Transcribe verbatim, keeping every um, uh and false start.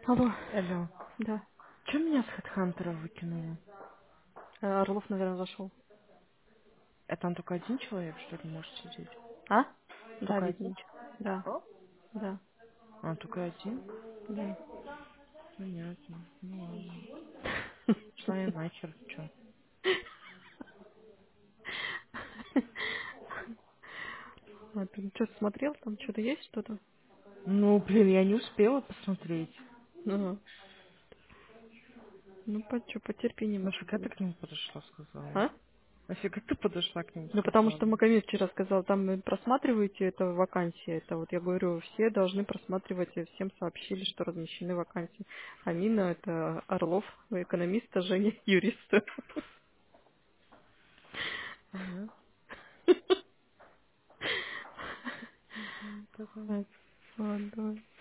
Алло. Алло. Да. Че меня с Хэдхантера выкинуло? Э, Орлов, наверное, зашел. Это там только один человек, что ли, может сидеть? А? Да, Только один видно. человек? Да. Что? Да. А, только один? Да. Понятно. Ну ладно. Шла я нахер, чё? А ты что, смотрел? Там что-то есть что-то? Ну, блин, я не успела посмотреть. Ага. Ну, по, что, потерпи немножко. Нафига ты к нему подошла, сказала? А? Нафига ты подошла к нему, Ну, потому сказала? что Магомед вчера сказал, там э, просматриваете это вакансии. Это вот я говорю, все должны просматривать, и всем сообщили, что размещены вакансии. Амина, это Орлов, экономист, а Женя юрист. Понятно. Мгм, давай. Так, ладно.